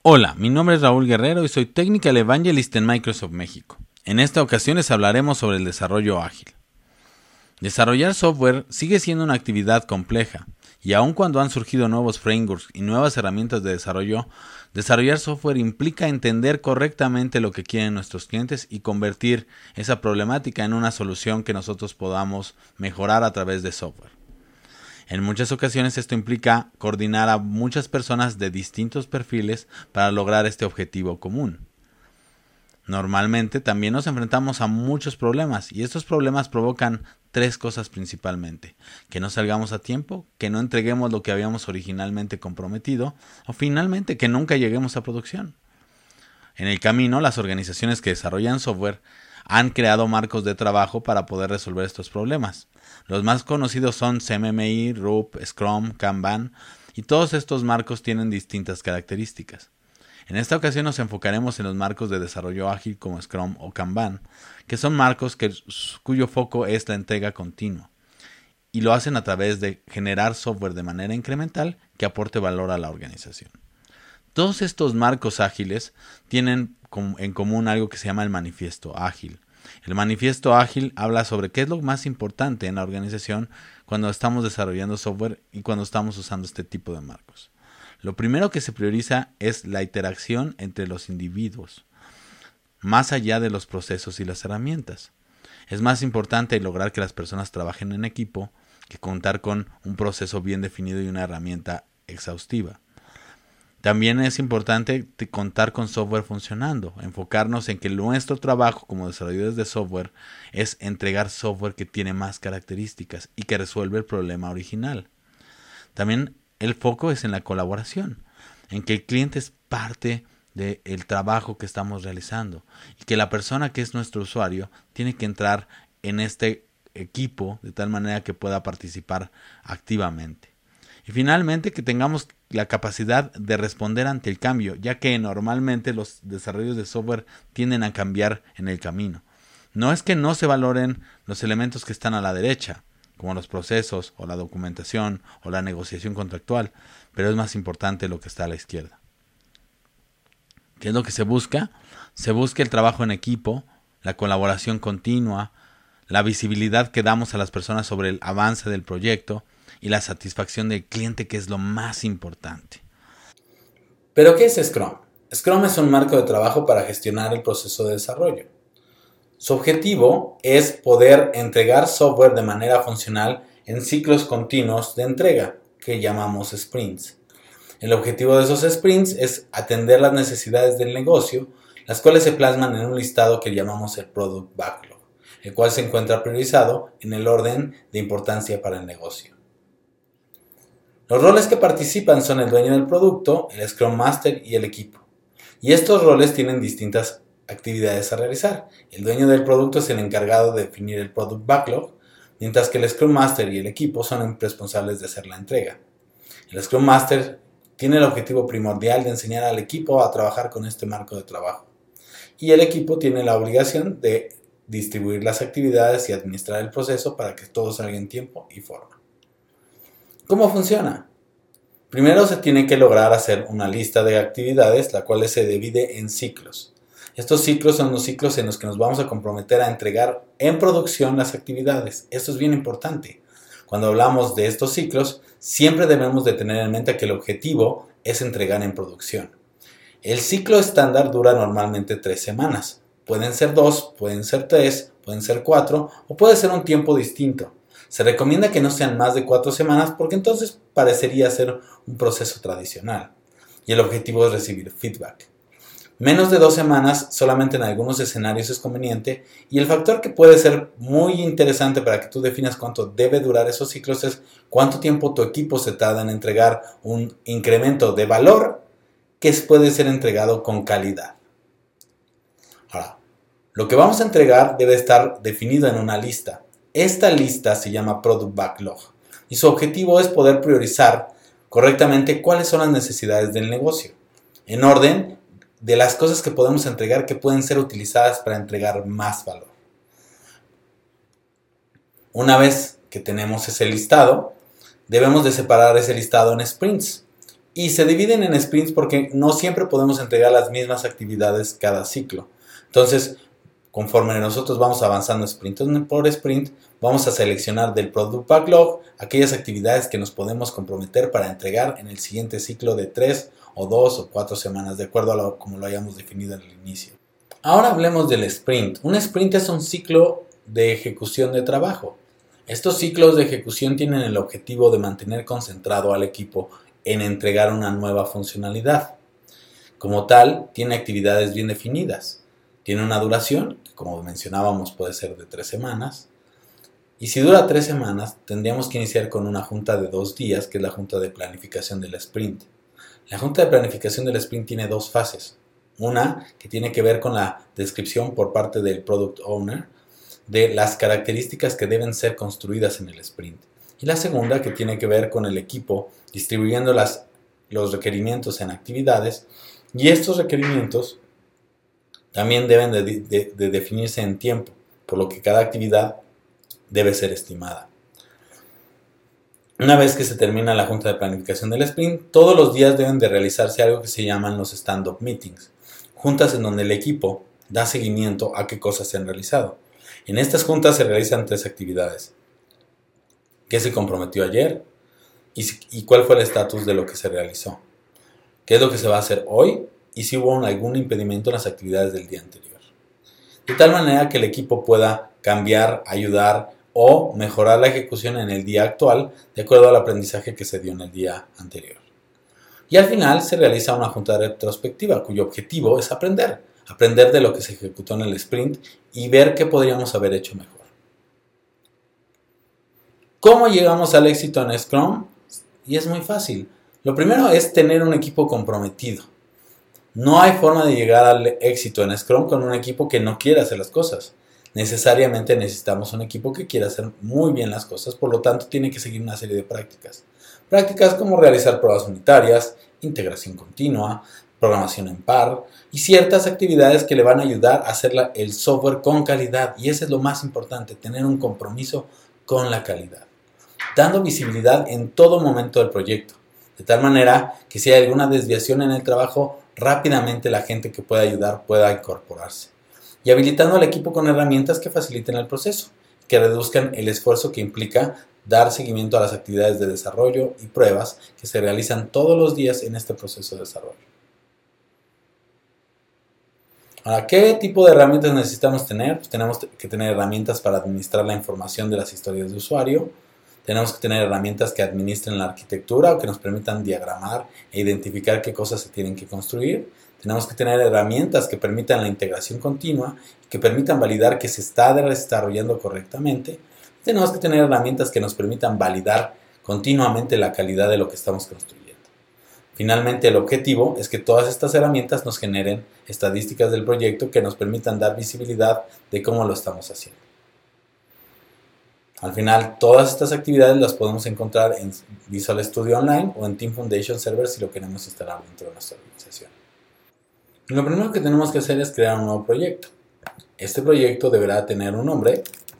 Hola, mi nombre es Raúl Guerrero y soy Technical Evangelist en Microsoft México. En esta ocasión les hablaremos sobre el desarrollo ágil. Desarrollar software sigue siendo una actividad compleja, y aun cuando han surgido nuevos frameworks y nuevas herramientas de desarrollo, desarrollar software implica entender correctamente lo que quieren nuestros clientes y convertir esa problemática en una solución que nosotros podamos mejorar a través de software. En muchas ocasiones esto implica coordinar a muchas personas de distintos perfiles para lograr este objetivo común. Normalmente también nos enfrentamos a muchos problemas y estos problemas provocan tres cosas principalmente: que no salgamos a tiempo, que no entreguemos lo que habíamos originalmente comprometido o finalmente que nunca lleguemos a producción. En el camino, las organizaciones que desarrollan software han creado marcos de trabajo para poder resolver estos problemas. Los más conocidos son CMMI, RUP, Scrum, Kanban, y todos estos marcos tienen distintas características. En esta ocasión nos enfocaremos en los marcos de desarrollo ágil como Scrum o Kanban, que son marcos cuyo foco es la entrega continua, y lo hacen a través de generar software de manera incremental que aporte valor a la organización. Todos estos marcos ágiles tienen en común algo que se llama el manifiesto ágil. El manifiesto ágil habla sobre qué es lo más importante en la organización cuando estamos desarrollando software y cuando estamos usando este tipo de marcos. Lo primero que se prioriza es la interacción entre los individuos, más allá de los procesos y las herramientas. Es más importante lograr que las personas trabajen en equipo que contar con un proceso bien definido y una herramienta exhaustiva. También es importante contar con software funcionando, enfocarnos en que nuestro trabajo como desarrolladores de software es entregar software que tiene más características y que resuelve el problema original. También el foco es en la colaboración, en que el cliente es parte del trabajo que estamos realizando y que la persona que es nuestro usuario tiene que entrar en este equipo de tal manera que pueda participar activamente. Y finalmente que tengamos la capacidad de responder ante el cambio, ya que normalmente los desarrollos de software tienden a cambiar en el camino. No es que no se valoren los elementos que están a la derecha, como los procesos o la documentación o la negociación contractual, pero es más importante lo que está a la izquierda. ¿Qué es lo que se busca? Se busca el trabajo en equipo, la colaboración continua, la visibilidad que damos a las personas sobre el avance del proyecto y la satisfacción del cliente, que es lo más importante. ¿Pero qué es Scrum? Scrum es un marco de trabajo para gestionar el proceso de desarrollo. Su objetivo es poder entregar software de manera funcional en ciclos continuos de entrega, que llamamos sprints. El objetivo de esos sprints es atender las necesidades del negocio, las cuales se plasman en un listado que llamamos el Product Backlog, el cual se encuentra priorizado en el orden de importancia para el negocio. Los roles que participan son el dueño del producto, el Scrum Master y el equipo. Y estos roles tienen distintas actividades a realizar. El dueño del producto es el encargado de definir el Product Backlog, mientras que el Scrum Master y el equipo son responsables de hacer la entrega. El Scrum Master tiene el objetivo primordial de enseñar al equipo a trabajar con este marco de trabajo. Y el equipo tiene la obligación de distribuir las actividades y administrar el proceso para que todo salga en tiempo y forma. ¿Cómo funciona? Primero se tiene que lograr hacer una lista de actividades, la cual se divide en ciclos. Estos ciclos son los ciclos en los que nos vamos a comprometer a entregar en producción las actividades. Esto es bien importante. Cuando hablamos de estos ciclos, siempre debemos de tener en mente que el objetivo es entregar en producción. El ciclo estándar dura normalmente 3 semanas. Pueden ser 2, pueden ser 3, pueden ser 4 o puede ser un tiempo distinto. Se recomienda que no sean más de 4 semanas porque entonces parecería ser un proceso tradicional y el objetivo es recibir feedback. Menos de 2 semanas solamente en algunos escenarios es conveniente, y el factor que puede ser muy interesante para que tú definas cuánto debe durar esos ciclos es cuánto tiempo tu equipo se tarda en entregar un incremento de valor que puede ser entregado con calidad. Ahora, lo que vamos a entregar debe estar definido en una lista. Esta lista se llama Product Backlog y su objetivo es poder priorizar correctamente cuáles son las necesidades del negocio, en orden de las cosas que podemos entregar que pueden ser utilizadas para entregar más valor. Una vez que tenemos ese listado, debemos de separar ese listado en sprints. Y se dividen en sprints porque no siempre podemos entregar las mismas actividades cada ciclo. Entonces, conforme nosotros vamos avanzando sprint por sprint, vamos a seleccionar del Product Backlog aquellas actividades que nos podemos comprometer para entregar en el siguiente ciclo de 3 o 2 o 4 semanas, de acuerdo a como lo hayamos definido al inicio. Ahora hablemos del sprint. Un sprint es un ciclo de ejecución de trabajo. Estos ciclos de ejecución tienen el objetivo de mantener concentrado al equipo en entregar una nueva funcionalidad. Como tal, tiene actividades bien definidas. Tiene una duración, que como mencionábamos puede ser de 3 semanas. Y si dura 3 semanas, tendríamos que iniciar con una junta de 2 días, que es la junta de planificación del sprint. La junta de planificación del sprint tiene 2 fases. Una que tiene que ver con la descripción por parte del Product Owner de las características que deben ser construidas en el sprint. Y la segunda que tiene que ver con el equipo distribuyendo los requerimientos en actividades, y estos requerimientos también deben de definirse en tiempo, por lo que cada actividad debe ser estimada. Una vez que se termina la junta de planificación del sprint, todos los días deben de realizarse algo que se llaman los stand-up meetings, juntas en donde el equipo da seguimiento a qué cosas se han realizado. En estas juntas se realizan 3 actividades. ¿Qué se comprometió ayer? ¿Y cuál fue el estatus de lo que se realizó? ¿Qué es lo que se va a hacer hoy? Y si hubo algún impedimento en las actividades del día anterior. De tal manera que el equipo pueda cambiar, ayudar o mejorar la ejecución en el día actual de acuerdo al aprendizaje que se dio en el día anterior. Y al final se realiza una junta retrospectiva cuyo objetivo es aprender de lo que se ejecutó en el sprint y ver qué podríamos haber hecho mejor. ¿Cómo llegamos al éxito en Scrum? Y es muy fácil. Lo primero es tener un equipo comprometido. No hay forma de llegar al éxito en Scrum con un equipo que no quiera hacer las cosas. Necesariamente necesitamos un equipo que quiera hacer muy bien las cosas, por lo tanto tiene que seguir una serie de prácticas. Prácticas como realizar pruebas unitarias, integración continua, programación en par y ciertas actividades que le van a ayudar a hacer el software con calidad. Y eso es lo más importante, tener un compromiso con la calidad, dando visibilidad en todo momento del proyecto, de tal manera que si hay alguna desviación en el trabajo, rápidamente la gente que pueda ayudar pueda incorporarse. Y habilitando al equipo con herramientas que faciliten el proceso, que reduzcan el esfuerzo que implica dar seguimiento a las actividades de desarrollo y pruebas que se realizan todos los días en este proceso de desarrollo. Ahora, ¿qué tipo de herramientas necesitamos tener? Pues tenemos que tener herramientas para administrar la información de las historias de usuario. Tenemos que tener herramientas que administren la arquitectura o que nos permitan diagramar e identificar qué cosas se tienen que construir. Tenemos que tener herramientas que permitan la integración continua y que permitan validar que se está desarrollando correctamente. Tenemos que tener herramientas que nos permitan validar continuamente la calidad de lo que estamos construyendo. Finalmente, el objetivo es que todas estas herramientas nos generen estadísticas del proyecto que nos permitan dar visibilidad de cómo lo estamos haciendo. Al final, todas estas actividades las podemos encontrar en Visual Studio Online o en Team Foundation Server si lo queremos instalar dentro de nuestra organización. Lo primero que tenemos que hacer es crear un nuevo proyecto. Este proyecto deberá tener un nombre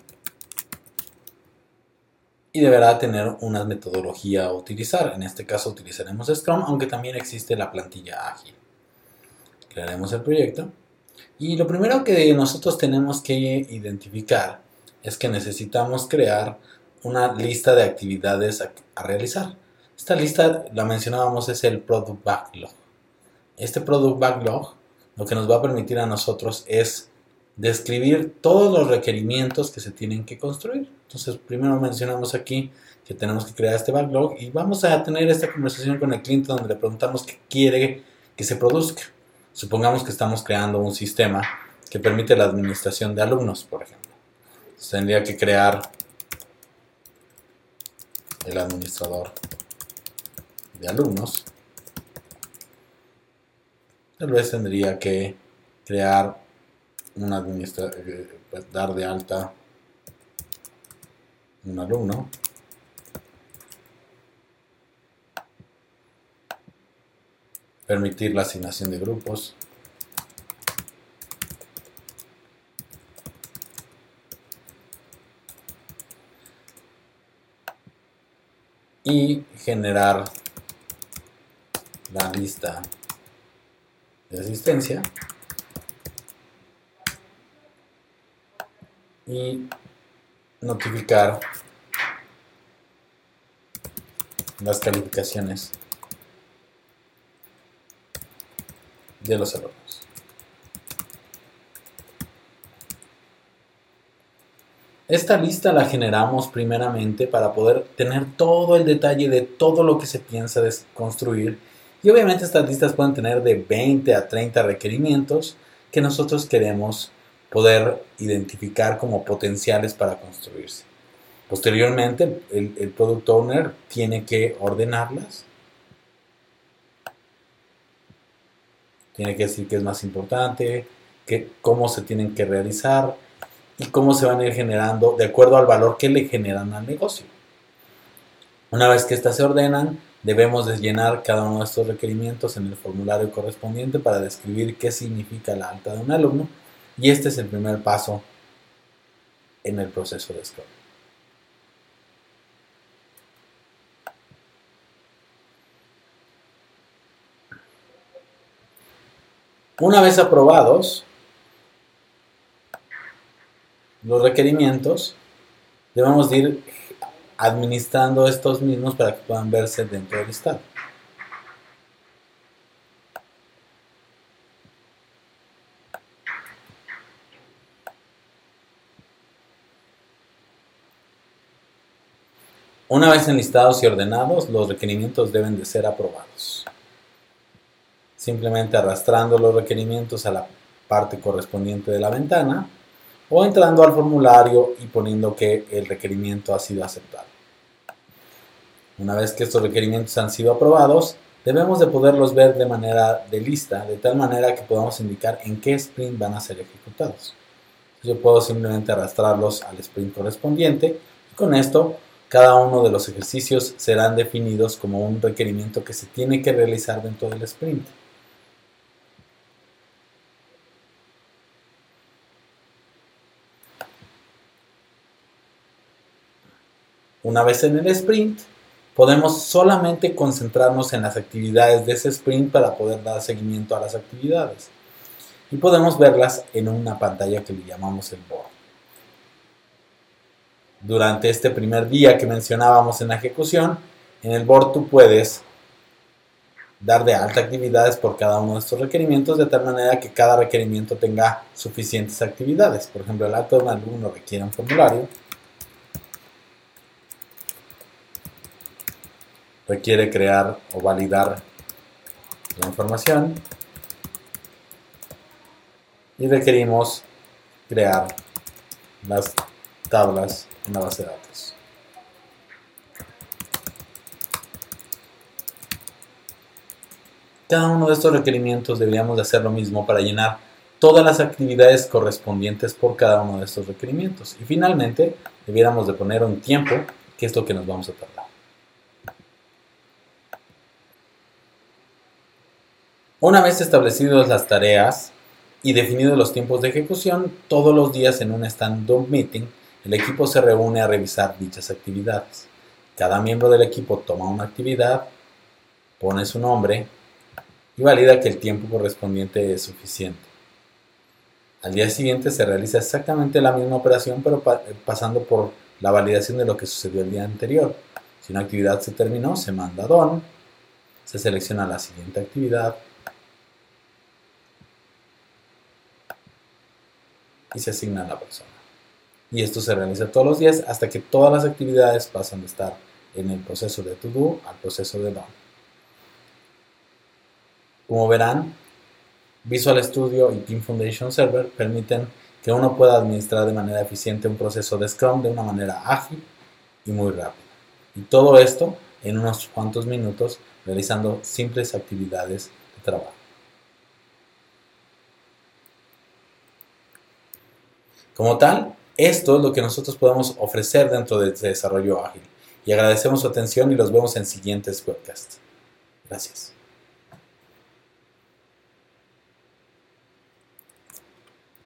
y deberá tener una metodología a utilizar. En este caso utilizaremos Scrum, aunque también existe la plantilla ágil. Crearemos el proyecto y lo primero que nosotros tenemos que identificar es que necesitamos crear una lista de actividades a realizar. Esta lista, la mencionábamos, es el Product Backlog. Este Product Backlog lo que nos va a permitir a nosotros es describir todos los requerimientos que se tienen que construir. Entonces, primero mencionamos aquí que tenemos que crear este backlog y vamos a tener esta conversación con el cliente donde le preguntamos qué quiere que se produzca. Supongamos que estamos creando un sistema que permite la administración de alumnos, por ejemplo. Entonces, tendría que crear el administrador de alumnos. Tal vez tendría que crear dar de alta un alumno, permitir la asignación de grupos, y generar lista de asistencia y notificar las calificaciones de los alumnos. Esta lista la generamos primeramente para poder tener todo el detalle de todo lo que se piensa de construir, y obviamente estas listas pueden tener de 20 a 30 requerimientos que nosotros queremos poder identificar como potenciales para construirse. Posteriormente, el Product Owner tiene que ordenarlas, tiene que decir qué es más importante, cómo se tienen que realizar y cómo se van a ir generando de acuerdo al valor que le generan al negocio. Una vez que estas se ordenan, debemos de llenar cada uno de estos requerimientos en el formulario correspondiente para describir qué significa la alta de un alumno, y este es el primer paso en el proceso de Scrum. Una vez aprobados los requerimientos, debemos de ir administrando estos mismos para que puedan verse dentro del listado. Una vez enlistados y ordenados, los requerimientos deben de ser aprobados. Simplemente arrastrando los requerimientos a la parte correspondiente de la ventana o entrando al formulario y poniendo que el requerimiento ha sido aceptado. Una vez que estos requerimientos han sido aprobados, debemos de poderlos ver de manera de lista, de tal manera que podamos indicar en qué sprint van a ser ejecutados. Yo puedo simplemente arrastrarlos al sprint correspondiente, y con esto cada uno de los ejercicios serán definidos como un requerimiento que se tiene que realizar dentro del sprint. Una vez en el sprint, podemos solamente concentrarnos en las actividades de ese sprint para poder dar seguimiento a las actividades. Y podemos verlas en una pantalla que le llamamos el board. Durante este primer día que mencionábamos en la ejecución, en el board tú puedes dar de alta actividades por cada uno de estos requerimientos, de tal manera que cada requerimiento tenga suficientes actividades. Por ejemplo, el alta de un alumno requiere un formulario, requiere crear o validar la información y requerimos crear las tablas en la base de datos. Cada uno de estos requerimientos deberíamos de hacer lo mismo para llenar todas las actividades correspondientes por cada uno de estos requerimientos. Y finalmente, debiéramos de poner un tiempo, que es lo que nos vamos a tardar. Una vez establecidas las tareas y definidos los tiempos de ejecución, todos los días en un stand-up meeting, el equipo se reúne a revisar dichas actividades. Cada miembro del equipo toma una actividad, pone su nombre y valida que el tiempo correspondiente es suficiente. Al día siguiente se realiza exactamente la misma operación, pero pasando por la validación de lo que sucedió el día anterior. Si una actividad se terminó, se manda done, se selecciona la siguiente actividad y se asigna a la persona. Y esto se realiza todos los días hasta que todas las actividades pasan de estar en el proceso de to do al proceso de done. Como verán, Visual Studio y Team Foundation Server permiten que uno pueda administrar de manera eficiente un proceso de Scrum de una manera ágil y muy rápida. Y todo esto en unos cuantos minutos realizando simples actividades de trabajo. Como tal, esto es lo que nosotros podemos ofrecer dentro de este desarrollo ágil. Y agradecemos su atención y los vemos en siguientes podcasts. Gracias.